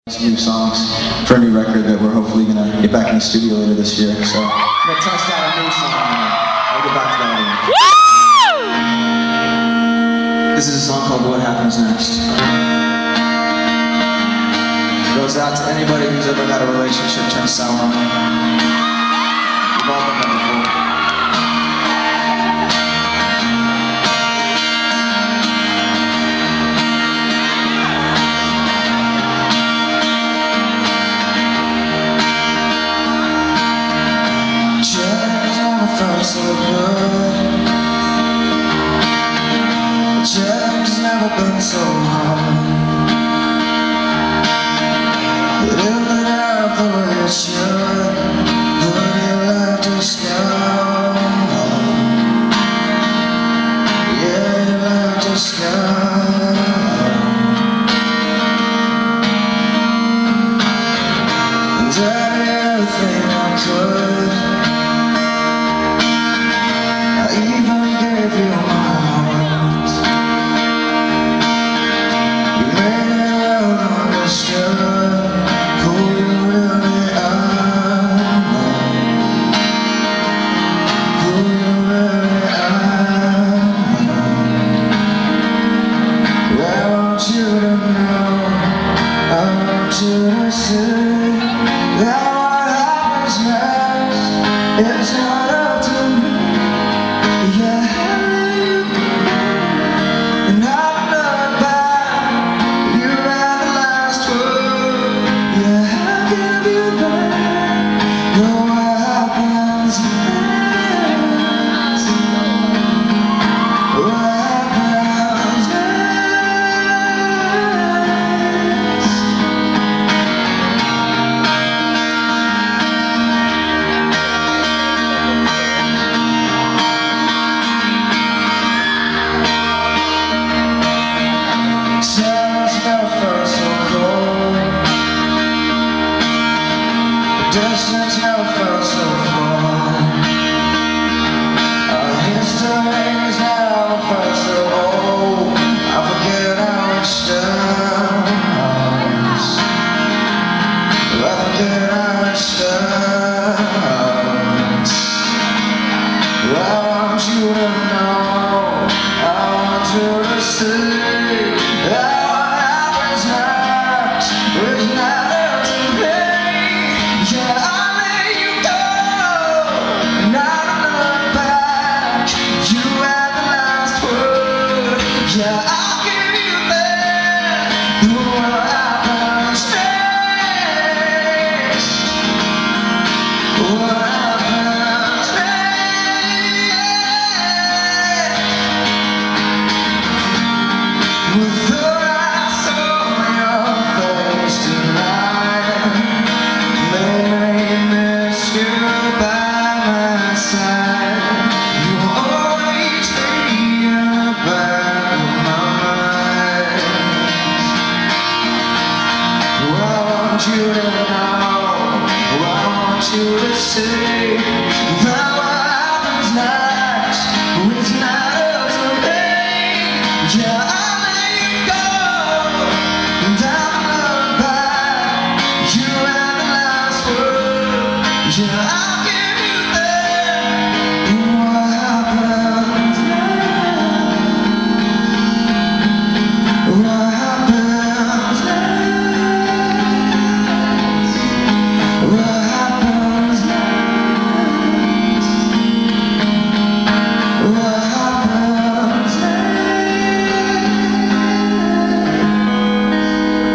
New songs for a new record that we're hopefully gonna get back in the studio later this year. So I'm gonna test out a new song and I'll get back to that later. This is a song called What Happens Next. It goes out to anybody who's ever had a relationship turn sour on them. We've all done that before. Felt so good. Check's never been so hard. It ended up the way it should, but it left a scar. Yeah, it left a scar. And I did everything I could. I even gave you my heart. You made it well understood. Who you really are. Who you really are. I want you to know, I want you to see that what happens next is not up to me. And I've looked back, you had the last word. Yeah, I'll give you back. Know what happens next. What happens distance never felt so far. Our history's never felt so old. I forget how it starts. I forget how it starts. I want you to know, I want you to see that what happens next is not up to me. Yeah, I let you go, and I don't look back. You had the last word. Yeah, I'll give you that. What happens next? What happens next? With the eyes on your face tonight, made me miss you by my side. You always be in the back of my mind. I want you to know, I want you to see